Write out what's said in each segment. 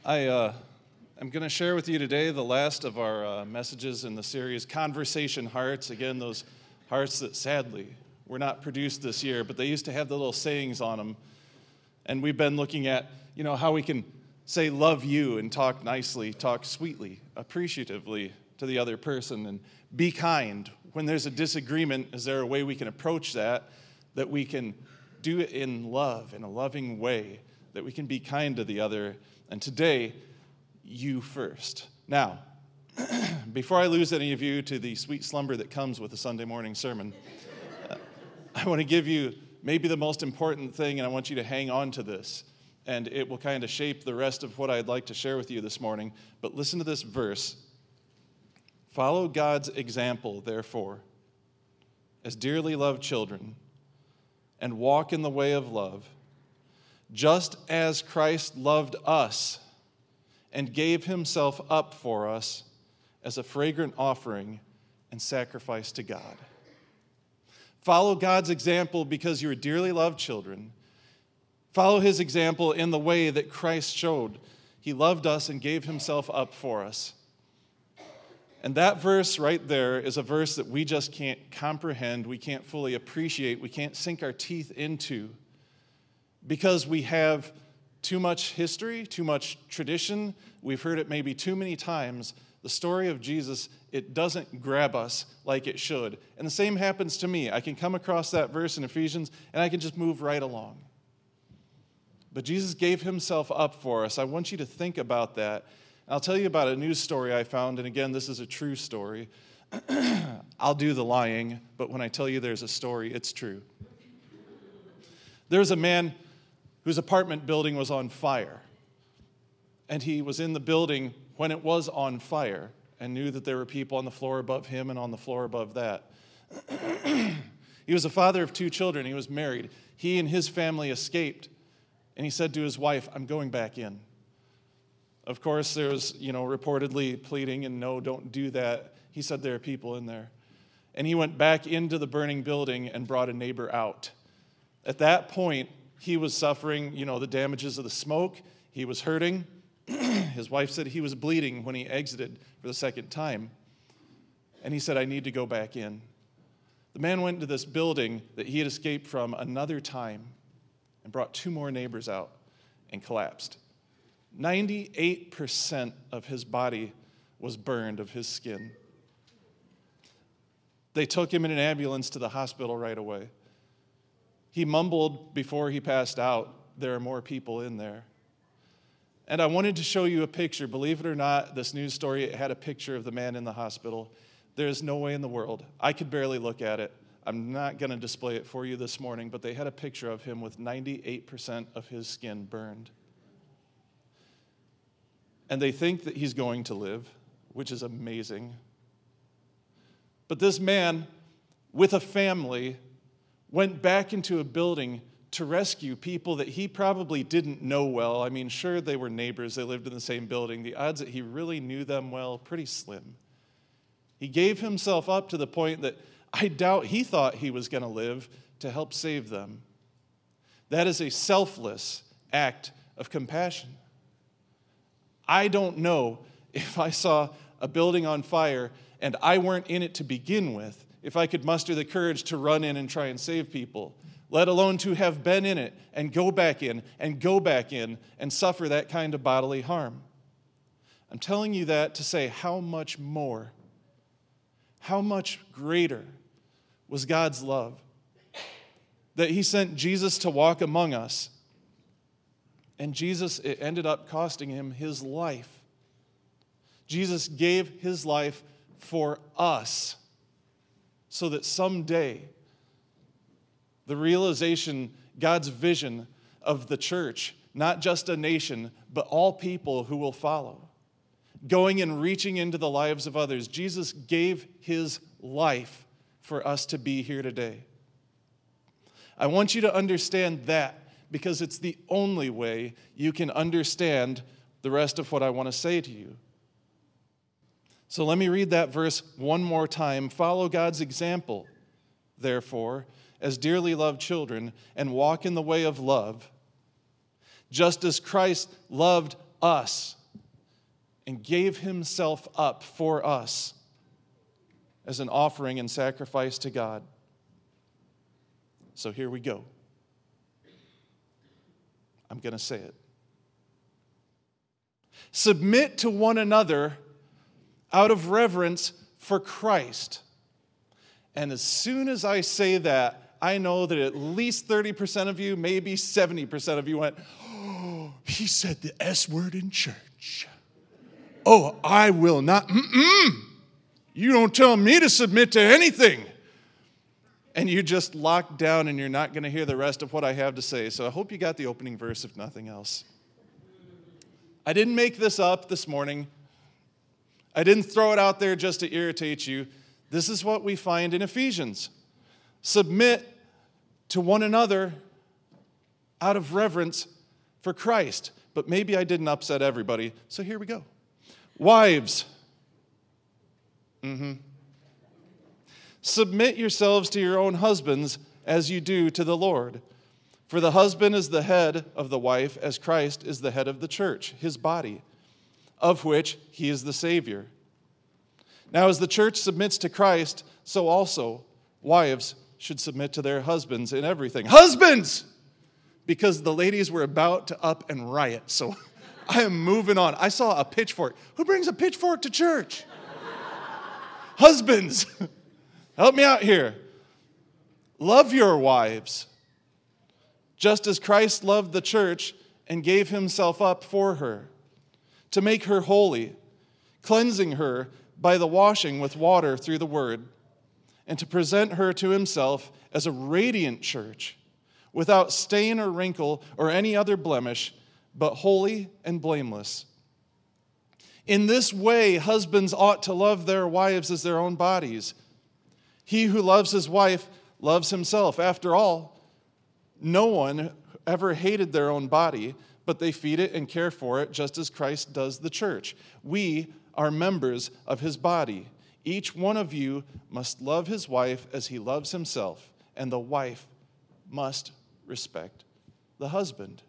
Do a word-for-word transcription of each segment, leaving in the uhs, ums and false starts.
I uh, am going to share with you today the last of our uh, messages in the series, Conversation Hearts. Again, those hearts that sadly were not produced this year, but they used to have the little sayings on them. And we've been looking at, you know, how we can say love you and talk nicely, talk sweetly, appreciatively to the other person, and be kind. When there's a disagreement, is there a way we can approach that, that we can do it in love, in a loving way, that we can be kind to the other? And today, you first. Now, before I lose any of you to the sweet slumber that comes with a Sunday morning sermon, uh, I want to give you maybe the most important thing, and I want you to hang on to this, and it will kind of shape the rest of what I'd like to share with you this morning. But listen to this verse. Follow God's example, therefore, as dearly loved children, and walk in the way of love, just as Christ loved us and gave himself up for us as a fragrant offering and sacrifice to God. Follow God's example because you are dearly loved children. Follow his example in the way that Christ showed. He loved us and gave himself up for us. And that verse right there is a verse that we just can't comprehend, we can't fully appreciate, we can't sink our teeth into, because we have too much history, too much tradition. We've heard it maybe too many times. The story of Jesus, it doesn't grab us like it should. And the same happens to me. I can come across that verse in Ephesians, and I can just move right along. But Jesus gave himself up for us. I want you to think about that. I'll tell you about a news story I found, and again, this is a true story. I'll do the lying, but when I tell you there's a story, it's true. There's a man whose apartment building was on fire, and he was in the building when it was on fire and knew that there were people on the floor above him and on the floor above that. He was a father of two children. He was married. He and his family escaped, and he said to his wife, "I'm going back in." Of course, there was, you know, reportedly pleading, and no, don't do that. He said there are people in there. And he went back into the burning building and brought a neighbor out. At that point, he was suffering, you know, the damages of the smoke. He was hurting. His wife said he was bleeding when he exited for the second time. And he said, "I need to go back in." The man went into this building that he had escaped from another time and brought two more neighbors out and collapsed. ninety-eight percent of his body was burned, of his skin. They took him in an ambulance to the hospital right away. He mumbled before he passed out, "There are more people in there." And I wanted to show you a picture. Believe it or not, this news story, it had a picture of the man in the hospital. There's no way in the world. I could barely look at it. I'm not going to display it for you this morning, but they had a picture of him with ninety-eight percent of his skin burned. And they think that he's going to live, which is amazing. But this man, with a family, went back into a building to rescue people that he probably didn't know well. I mean, sure, they were neighbors. They lived in the same building. The odds that he really knew them well, pretty slim. He gave himself up to the point that I doubt he thought he was going to live to help save them. That is a selfless act of compassion. I don't know if I saw a building on fire and I weren't in it to begin with, if I could muster the courage to run in and try and save people, let alone to have been in it and go back in and go back in and suffer that kind of bodily harm. I'm telling you that to say how much more, how much greater was God's love, that he sent Jesus to walk among us. And Jesus, it ended up costing him his life. Jesus gave his life for us so that someday the realization, God's vision of the church, not just a nation, but all people who will follow, going and reaching into the lives of others. Jesus gave his life for us to be here today. I want you to understand that, because it's the only way you can understand the rest of what I want to say to you. So let me read that verse one more time. Follow God's example, therefore, as dearly loved children, and walk in the way of love, just as Christ loved us and gave himself up for us as an offering and sacrifice to God. So here we go. I'm going to say it. Submit to one another out of reverence for Christ. And as soon as I say that, I know that at least thirty percent of you, maybe seventy percent of you went, oh, he said the S word in church. Oh, I will not. Mm-mm. You don't tell me to submit to anything. And you just locked down and you're not going to hear the rest of what I have to say. So I hope you got the opening verse, if nothing else. I didn't make this up this morning. I didn't throw it out there just to irritate you. This is what we find in Ephesians. Submit to one another out of reverence for Christ. But maybe I didn't upset everybody, so here we go. Wives, mm-hmm. submit yourselves to your own husbands as you do to the Lord. For the husband is the head of the wife, as Christ is the head of the church, his body, of which he is the Savior. Now, as the church submits to Christ, so also wives should submit to their husbands in everything. Husbands! Because the ladies were about to up and riot, so I am moving on. I saw a pitchfork. Who brings a pitchfork to church? Husbands, help me out here. Love your wives, just as Christ loved the church and gave himself up for her, to make her holy, cleansing her by the washing with water through the word, and to present her to himself as a radiant church, without stain or wrinkle or any other blemish, but holy and blameless. In this way, husbands ought to love their wives as their own bodies. He who loves his wife loves himself. After all, no one ever hated their own body, but they feed it and care for it just as Christ does the church. We are members of his body. Each one of you must love his wife as he loves himself, and the wife must respect the husband.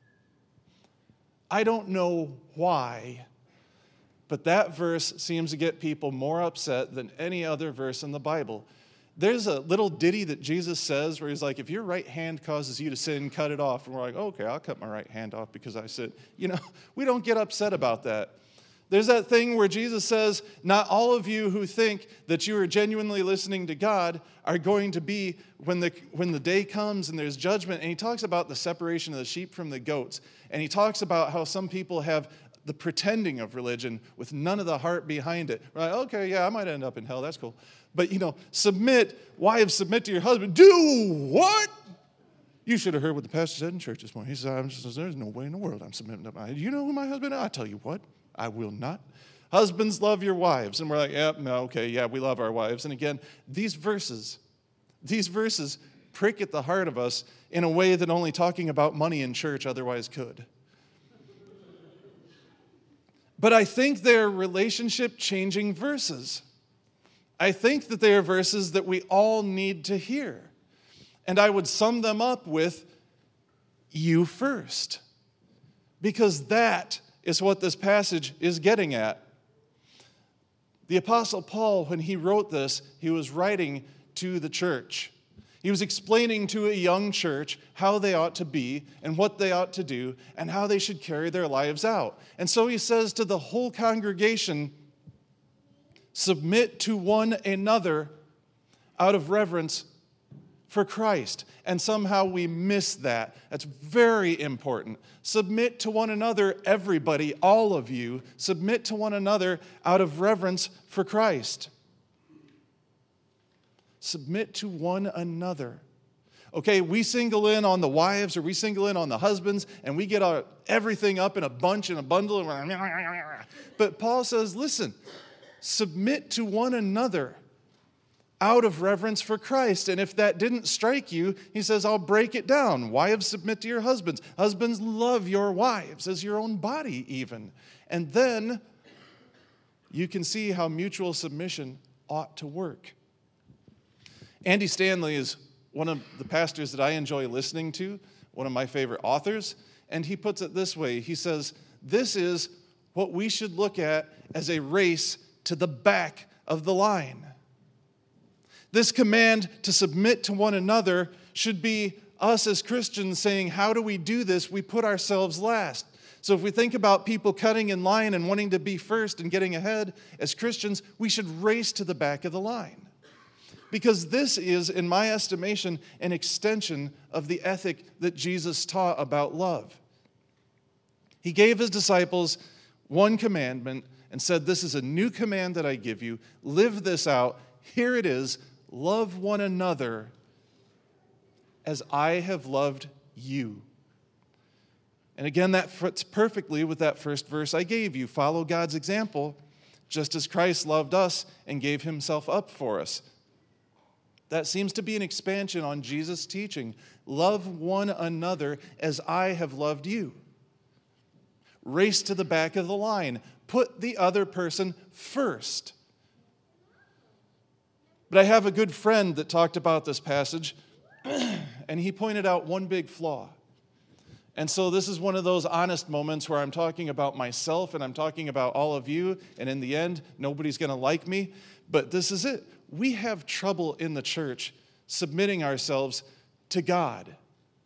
I don't know why, but that verse seems to get people more upset than any other verse in the Bible. There's a little ditty that Jesus says where he's like, if your right hand causes you to sin, cut it off. And we're like, okay, I'll cut my right hand off because I sin. You know, we don't get upset about that. There's that thing where Jesus says, not all of you who think that you are genuinely listening to God are going to be, when the, when the day comes and there's judgment, and he talks about the separation of the sheep from the goats, and he talks about how some people have the pretending of religion with none of the heart behind it. We're like, okay, yeah, I might end up in hell, that's cool. But, you know, submit, wives, submit to your husband. Do what? You should have heard what the pastor said in church this morning. He said, I'm just, there's no way in the world I'm submitting to my, you know who my husband is? I tell you what. I will not. Husbands, love your wives. And we're like, yeah, no, okay, yeah, we love our wives. And again, these verses, these verses prick at the heart of us in a way that only talking about money in church otherwise could. But I think they're relationship-changing verses. I think that they are verses that we all need to hear. And I would sum them up with, you first. Because that is what this passage is getting at. The Apostle Paul, when he wrote this, he was writing to the church. He was explaining to a young church how they ought to be and what they ought to do and how they should carry their lives out. And so he says to the whole congregation, submit to one another out of reverence for Christ. And somehow we miss that. That's very important. Submit to one another, everybody, all of you. Submit to one another out of reverence for Christ. Submit to one another. Okay, we single in on the wives or we single in on the husbands and we get our, everything up in a bunch, in a bundle. But Paul says, listen, submit to one another out of reverence for Christ. And if that didn't strike you, he says, I'll break it down. Wives, submit to your husbands. Husbands, love your wives as your own body even. And then you can see how mutual submission ought to work. Andy Stanley is one of the pastors that I enjoy listening to, one of my favorite authors, and he puts it this way. He says, this is what we should look at as a race to the back of the line. This command to submit to one another should be us as Christians saying, how do we do this? We put ourselves last. So if we think about people cutting in line and wanting to be first and getting ahead, as Christians, we should race to the back of the line. Because this is, in my estimation, an extension of the ethic that Jesus taught about love. He gave his disciples one commandment and said, this is a new command that I give you. Live this out. Here it is. Love one another as I have loved you. And again, that fits perfectly with that first verse I gave you. Follow God's example, just as Christ loved us and gave himself up for us. That seems to be an expansion on Jesus' teaching. Love one another as I have loved you. Race to the back of the line. Put the other person first. But I have a good friend that talked about this passage, and he pointed out one big flaw. And so this is one of those honest moments where I'm talking about myself and I'm talking about all of you, and in the end, nobody's going to like me. But this is it. We have trouble in the church submitting ourselves to God.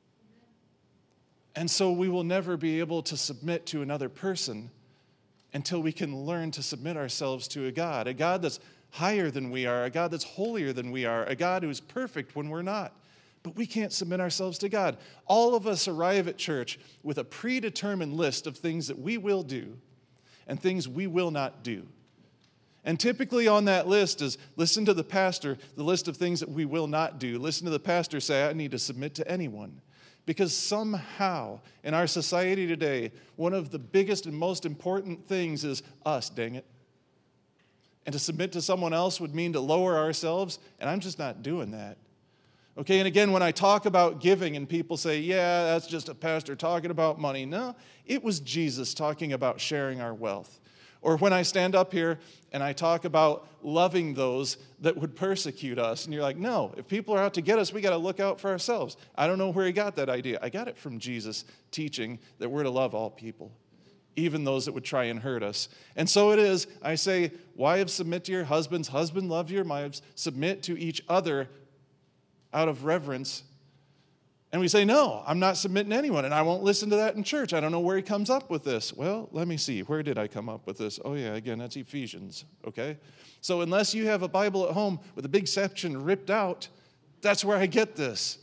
And so we will never be able to submit to another person until we can learn to submit ourselves to a God, a God that's higher than we are, a God that's holier than we are, a God who is perfect when we're not. But we can't submit ourselves to God. All of us arrive at church with a predetermined list of things that we will do and things we will not do. And typically on that list is listen to the pastor, the list of things that we will not do. Listen to the pastor say, I need to submit to anyone. Because somehow in our society today, one of the biggest and most important things is us, dang it. And to submit to someone else would mean to lower ourselves, and I'm just not doing that. Okay, and again, when I talk about giving and people say, yeah, that's just a pastor talking about money. No, it was Jesus talking about sharing our wealth. Or when I stand up here and I talk about loving those that would persecute us, and you're like, no, if people are out to get us, we got to look out for ourselves. I don't know where he got that idea. I got it from Jesus teaching that we're to love all people, even those that would try and hurt us. And so it is, I say, wives, submit to your husbands. Husband, love your wives. Submit to each other out of reverence. And we say, no, I'm not submitting to anyone, and I won't listen to that in church. I don't know where he comes up with this. Well, let me see. Where did I come up with this? Oh, yeah, again, that's Ephesians, okay? So unless you have a Bible at home with a big section ripped out, that's where I get this.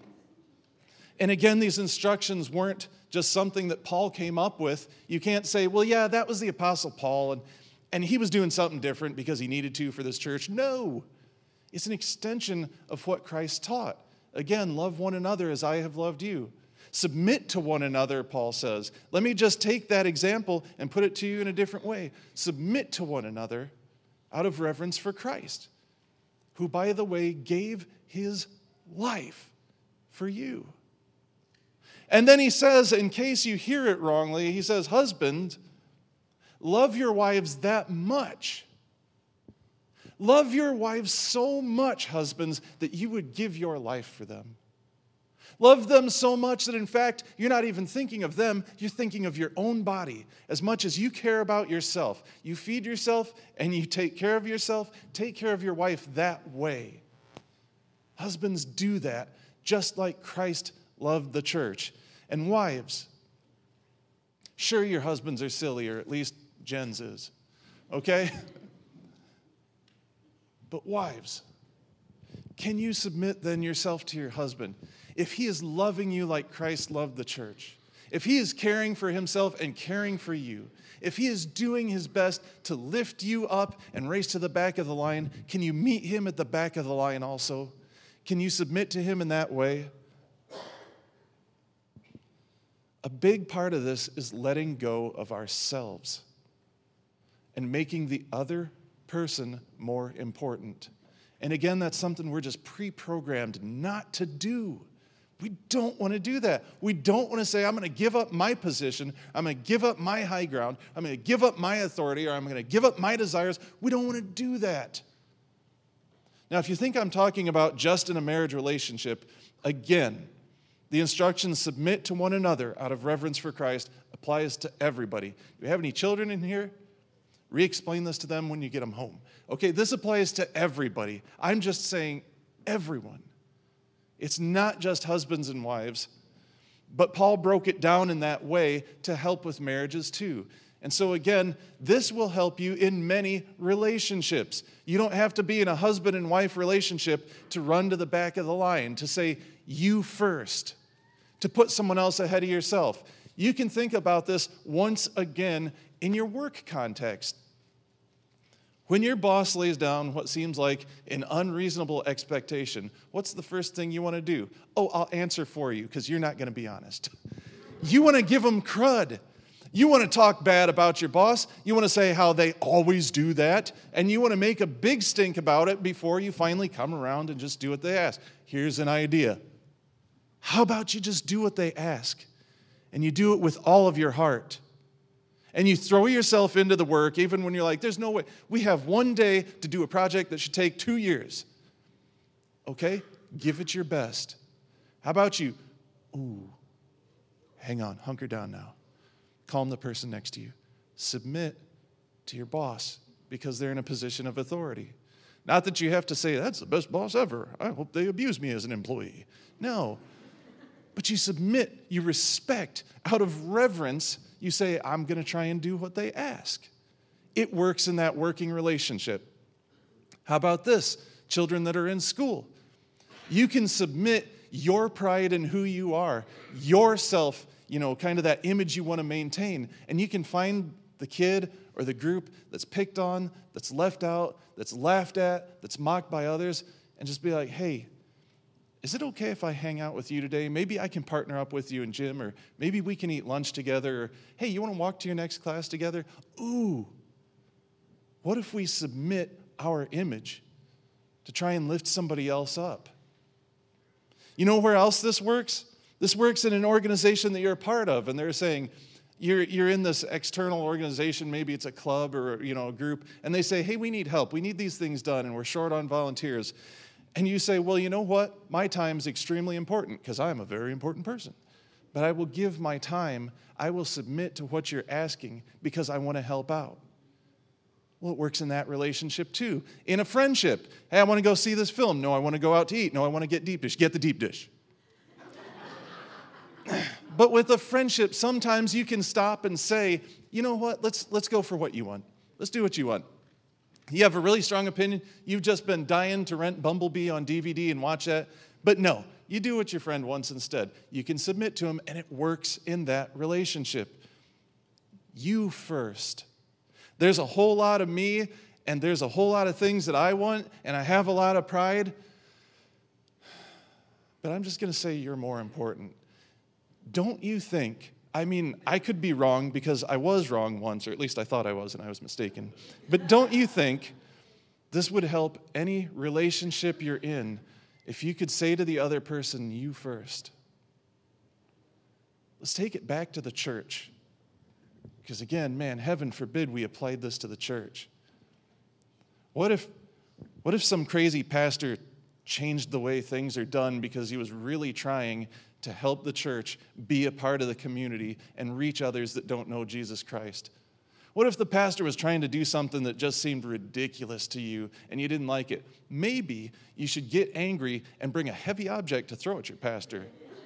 And again, these instructions weren't just something that Paul came up with. You can't say, well, yeah, that was the Apostle Paul, and, and he was doing something different because he needed to for this church. No. It's an extension of what Christ taught. Again, love one another as I have loved you. Submit to one another, Paul says. Let me just take that example and put it to you in a different way. Submit to one another out of reverence for Christ, who, by the way, gave his life for you. And then he says, in case you hear it wrongly, he says, husband, love your wives that much. Love your wives so much, husbands, that you would give your life for them. Love them so much that, in fact, you're not even thinking of them, you're thinking of your own body. As much as you care about yourself, you feed yourself and you take care of yourself, take care of your wife that way. Husbands, do that just like Christ loved the church. And wives, sure, your husbands are silly, or at least Jen's is, okay? But wives, can you submit then yourself to your husband? If he is loving you like Christ loved the church, if he is caring for himself and caring for you, if he is doing his best to lift you up and race to the back of the line, can you meet him at the back of the line also? Can you submit to him in that way? A big part of this is letting go of ourselves and making the other person more important. And again, that's something we're just pre-programmed not to do. We don't want to do that. We don't want to say, I'm going to give up my position, I'm going to give up my high ground, I'm going to give up my authority, or I'm going to give up my desires. We don't want to do that. Now, if you think I'm talking about just in a marriage relationship, again, The instructions, submit to one another out of reverence for Christ, applies to everybody. Do you have any children in here? Re-explain this to them when you get them home. Okay, this applies to everybody. I'm just saying everyone. It's not just husbands and wives, but Paul broke it down in that way to help with marriages too. And so again, this will help you in many relationships. You don't have to be in a husband and wife relationship to run to the back of the line, to say you first, to put someone else ahead of yourself. You can think about this once again in your work context. When your boss lays down what seems like an unreasonable expectation, what's the first thing you want to do? Oh, I'll answer for you because you're not going to be honest. You want to give them crud. You want to talk bad about your boss. You want to say how they always do that. And you want to make a big stink about it before you finally come around and just do what they ask. Here's an idea. How about you just do what they ask? And you do it with all of your heart. And you throw yourself into the work even when you're like, there's no way. We have one day to do a project that should take two years. Okay? Give it your best. How about you? Ooh, hang on, hunker down now. Calm the person next to you. Submit to your boss because they're in a position of authority. Not that you have to say, that's the best boss ever. I hope they abuse me as an employee. No. But you submit, you respect. Out of reverence, you say, I'm going to try and do what they ask. It works in that working relationship. How about this? Children that are in school. You can submit your pride in who you are, yourself, you know, kind of that image you want to maintain. And you can find the kid or the group that's picked on, that's left out, that's laughed at, that's mocked by others, and just be like, hey, is it okay if I hang out with you today? Maybe I can partner up with you in gym, or maybe we can eat lunch together, or hey, you want to walk to your next class together? Ooh, what if we submit our image to try and lift somebody else up? You know where else this works? This works in an organization that you're a part of, and they're saying, you're, you're in this external organization, maybe it's a club or you know a group, and they say, hey, we need help. We need these things done, and we're short on volunteers. And you say, well, you know what? My time's extremely important because I'm a very important person. But I will give my time. I will submit to what you're asking because I want to help out. Well, it works in that relationship too. In a friendship, hey, I want to go see this film. No, I want to go out to eat. No, I want to get deep dish. Get the deep dish. But with a friendship, sometimes you can stop and say, you know what? Let's, let's go for what you want. Let's do what you want. You have a really strong opinion. You've just been dying to rent Bumblebee on D V D and watch that. But no, you do what your friend wants instead. You can submit to him, and it works in that relationship. You first. There's a whole lot of me, and there's a whole lot of things that I want, and I have a lot of pride. But I'm just going to say you're more important. Don't you think, I mean, I could be wrong because I was wrong once, or at least I thought I was, and I was mistaken. But don't you think this would help any relationship you're in if you could say to the other person, you first? Let's take it back to the church. Because again, man, heaven forbid we applied this to the church. What if, what if some crazy pastor changed the way things are done because he was really trying to help the church be a part of the community and reach others that don't know Jesus Christ? What if the pastor was trying to do something that just seemed ridiculous to you and you didn't like it? Maybe you should get angry and bring a heavy object to throw at your pastor.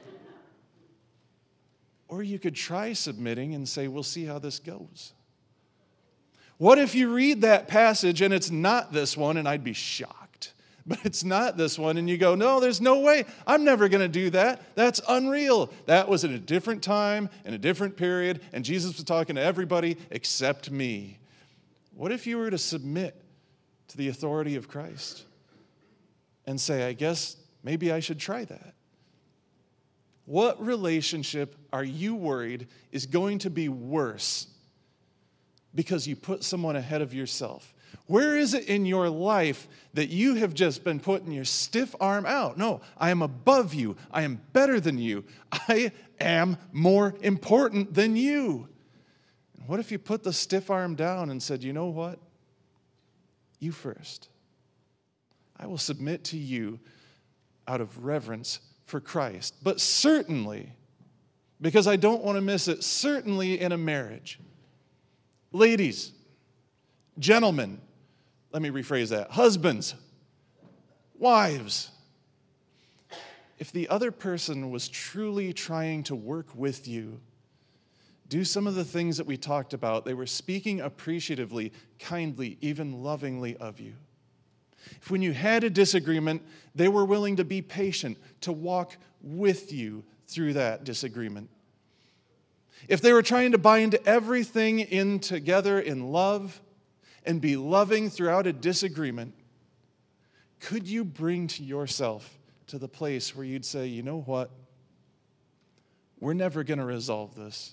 Or you could try submitting and say, we'll see how this goes. What if you read that passage and it's not this one, and I'd be shocked, but it's not this one, and you go, no, there's no way. I'm never going to do that. That's unreal. That was in a different time, in a different period, and Jesus was talking to everybody except me. What if you were to submit to the authority of Christ and say, I guess maybe I should try that? What relationship are you worried is going to be worse because you put someone ahead of yourself? Where is it in your life that you have just been putting your stiff arm out? No, I am above you. I am better than you. I am more important than you. And what if you put the stiff arm down and said, you know what? You first. I will submit to you out of reverence for Christ. But certainly, because I don't want to miss it, certainly in a marriage. Ladies, gentlemen, let me rephrase that. Husbands, wives, if the other person was truly trying to work with you, do some of the things that we talked about. They were speaking appreciatively, kindly, even lovingly of you. If when you had a disagreement, they were willing to be patient, to walk with you through that disagreement. If they were trying to bind everything in together in love and be loving throughout a disagreement, could you bring to yourself to the place where you'd say, you know what? We're never going to resolve this.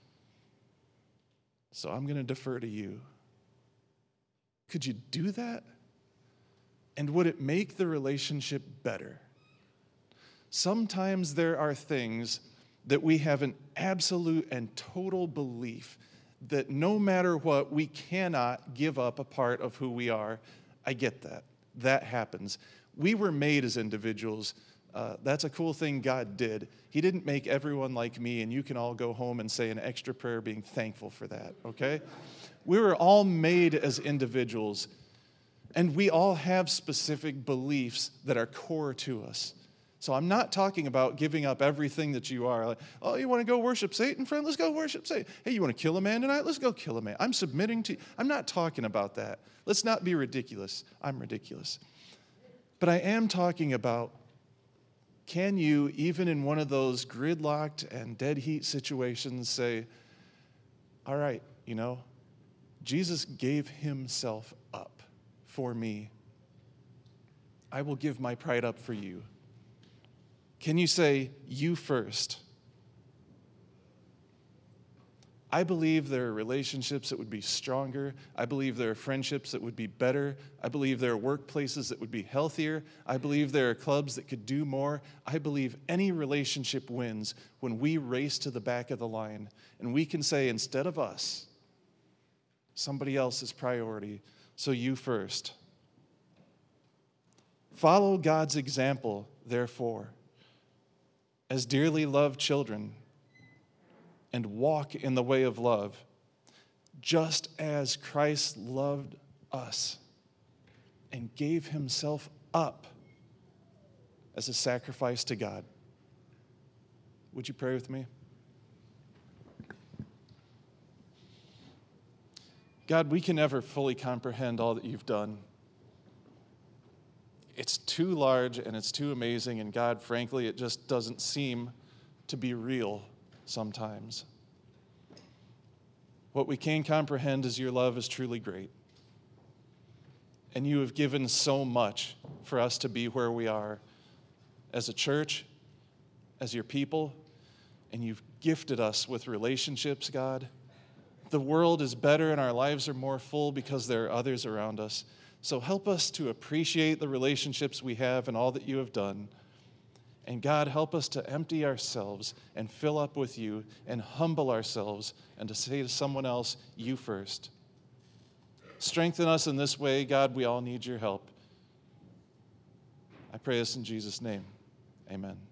So I'm going to defer to you. Could you do that? And would it make the relationship better? Sometimes there are things that we have an absolute and total belief that no matter what, we cannot give up a part of who we are. I get that. That happens. We were made as individuals. Uh, that's a cool thing God did. He didn't make everyone like me, and you can all go home and say an extra prayer being thankful for that, okay? We were all made as individuals, and we all have specific beliefs that are core to us. So I'm not talking about giving up everything that you are. Like, oh, you want to go worship Satan, friend? Let's go worship Satan. Hey, you want to kill a man tonight? Let's go kill a man. I'm submitting to you. I'm not talking about that. Let's not be ridiculous. I'm ridiculous. But I am talking about, can you, even in one of those gridlocked and dead heat situations, say, all right, you know, Jesus gave himself up for me. I will give my pride up for you. Can you say, you first? I believe there are relationships that would be stronger. I believe there are friendships that would be better. I believe there are workplaces that would be healthier. I believe there are clubs that could do more. I believe any relationship wins when we race to the back of the line and we can say, instead of us, somebody else is priority, so you first. Follow God's example, therefore, as dearly loved children, and walk in the way of love, just as Christ loved us and gave himself up as a sacrifice to God. Would you pray with me? God, we can never fully comprehend all that you've done. It's too large and it's too amazing, and God, frankly, it just doesn't seem to be real sometimes. What we can comprehend is your love is truly great. And you have given so much for us to be where we are as a church, as your people, and you've gifted us with relationships, God. The world is better and our lives are more full because there are others around us. So help us to appreciate the relationships we have and all that you have done. And God, help us to empty ourselves and fill up with you and humble ourselves and to say to someone else, you first. Strengthen us in this way, God. We all need your help. I pray this in Jesus' name. Amen.